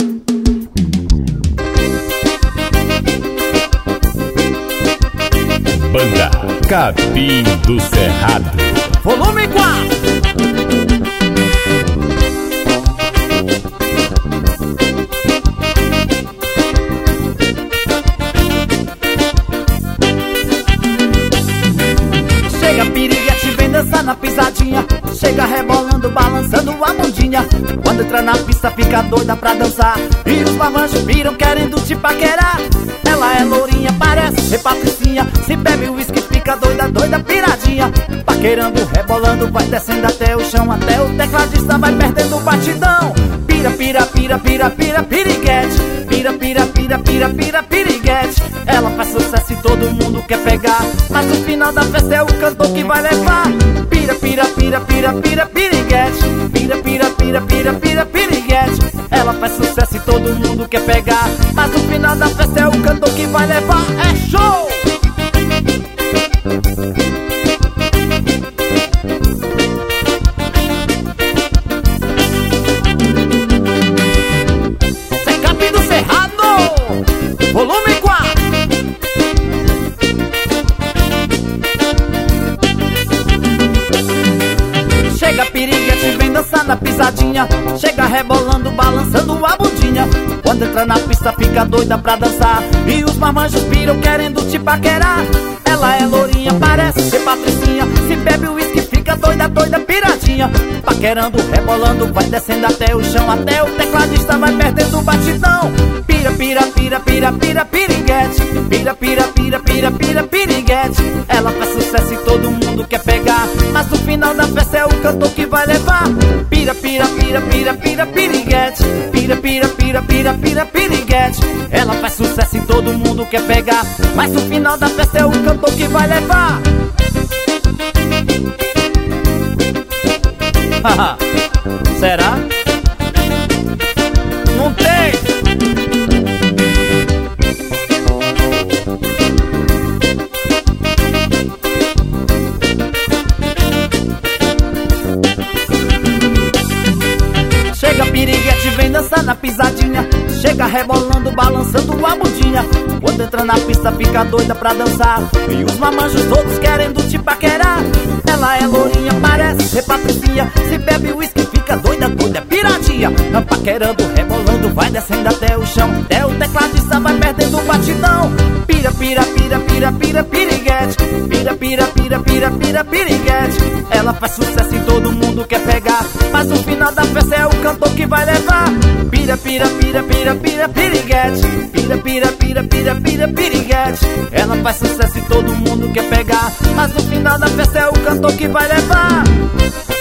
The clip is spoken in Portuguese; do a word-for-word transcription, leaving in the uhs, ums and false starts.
Banda Capim do Cerrado, volume quatro. Chega piriguete, vem dançar na pisadinha. Chega rebolando, balançando a bundinha. Quando entra na pista fica doida pra dançar. E os marmanjos viram querendo te paquerar. Ela é lourinha, parece ser patricinha. Se bebe uísque fica doida, doida, piradinha. Paquerando, rebolando, vai descendo até o chão. Até o tecladista vai perdendo o batidão. Pira, pira, pira, pira, pira, piriguete. Pira, pira, pira, pira, pira, piriguete. Ela faz sucesso e todo mundo quer pegar. Mas no final da festa é o cantor que vai levar. Pira, pira, pira, pira, pira, piriguete. Pira, pira, pira, pira, pira, piriguete. Ela faz sucesso e todo mundo quer pegar. Mas no final da festa é o cantor que vai levar. É show! Zé Capim do Cerrado, volume quatro. Chega piriguete, vem dançar na pisadinha. Chega rebolando, balançando a bundinha. Quando entra na pista fica doida pra dançar. E os marmanjos piram querendo te paquerar. Ela é lourinha, parece ser patricinha. Se bebe uísque fica doida, doida, piradinha. Paquerando, rebolando, vai descendo até o chão. Até o tecladista vai perdendo o batidão. Pira, pira, pira, pira, pira, piriguete. Pira, pira, pira, pira, pira, piriguete. Ela faz sucesso e todo mundo quer pegar. Mas no final da festa é o cantor que vai levar. Pira, pira, pira, pira, pira, piriguete. Pira, pira, pira, pira, pira, piriguete. Ela faz sucesso e todo mundo quer pegar. Mas no final da festa é o cantor que vai levar. Será? Não tem! Chega piriguete, vem dançar na pisadinha. Chega rebolando, balançando a bundinha. Quando entra na pista fica doida pra dançar. E os marmanjos todos querendo te paquerar. Ela é lourinha, parece ser patricinha. Se bebe uísque fica doida, doida, piradinha. Paquerando, rebolando, vai descendo até o chão. Até o tecladista vai perdendo o batidão. Pira, pira, pira, pira, pira, piriguete. Pira, pira, pira, pira, pira, piriguete. Ela faz sucesso e todo mundo quer pegar. Mas no final da festa é o cantor que vai levar. Pira, pira, pira, pira, pira, piriguete. Pira, pira, pira, pira, pira, piriguete. Ela faz sucesso e todo mundo quer pegar. Mas no final da festa é o cantor que vai levar.